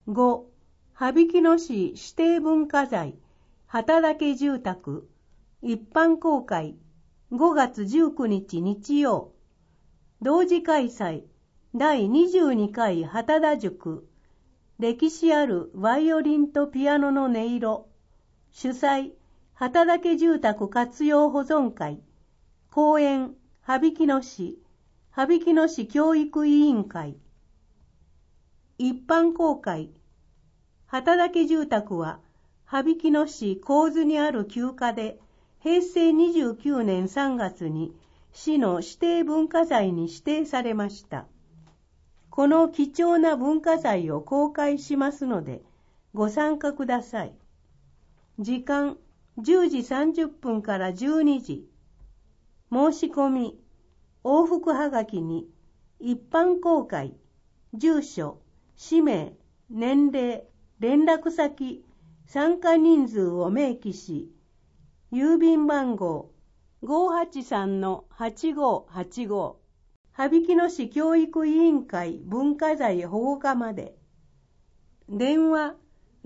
5、羽曳野市指定文化財、畑岳住宅、一般公開、5月19日日曜、同時開催、第22回畑田塾、歴史あるバイオリンとピアノの音色、主催、畑岳住宅活用保存会、公園、羽曳野市教育委員会。一般公開、畑岳住宅は、羽曳野市神津にある旧家で、平成29年3月に市の指定文化財に指定されました。この貴重な文化財を公開しますので、ご参加ください。時間、10時30分から12時。申し込み、往復はがきに、一般公開、住所、氏名、年齢、連絡先、参加人数を明記し、郵便番号 583-8585 羽曳野市教育委員会文化財保護課まで。電話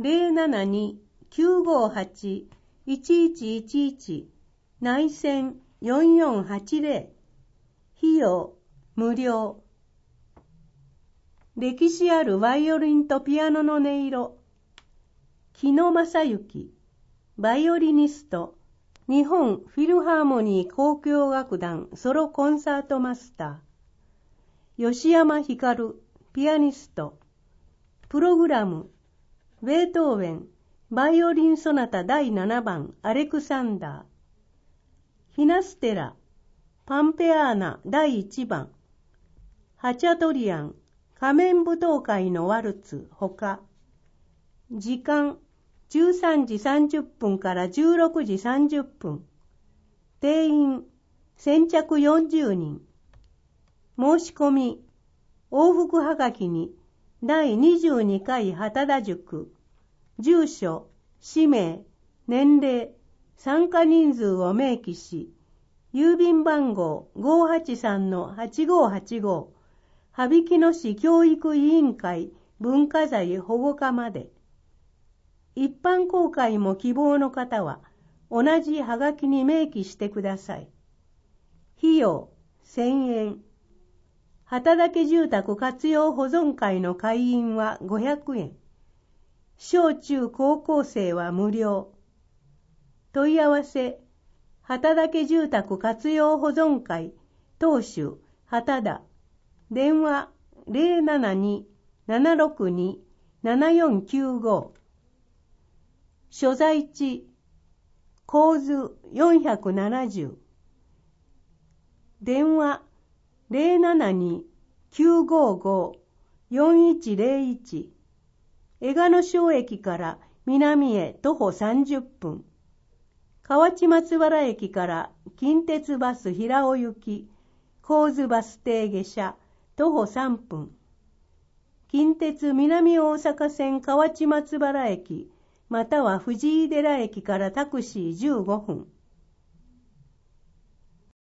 072-958-1111 内線4480。費用無料。歴史あるバイオリンとピアノの音色、木野正幸、バイオリニスト、日本フィルハーモニー交響楽団ソロコンサートマスター、吉山光、ピアニスト。プログラム、ベートーベン、バイオリンソナタ第7番アレクサンダー、ヒナステラ、パンペアーナ第1番、ハチャトリアン、仮面舞踏会のワルツほか。時間、13時30分から16時30分。定員、先着40人。申し込み、往復はがきに、第22回畑田塾、住所、氏名、年齢、参加人数を明記し、郵便番号 583-8585 羽曳野市教育委員会文化財保護課まで。一般公開も希望の方は同じはがきに明記してください。費用1000円。畑岳住宅活用保存会の会員は500円。小中高校生は無料。問い合わせ、畑岳住宅活用保存会当主畑田。電話 072-762-7495。所在地、神津470。電話 072-955-4101。江賀野小駅から南へ徒歩30分。河内松原駅から近鉄バス平尾行き、神津バス停下車、徒歩3分。近鉄南大阪線河内松原駅、または藤井寺駅からタクシー15分。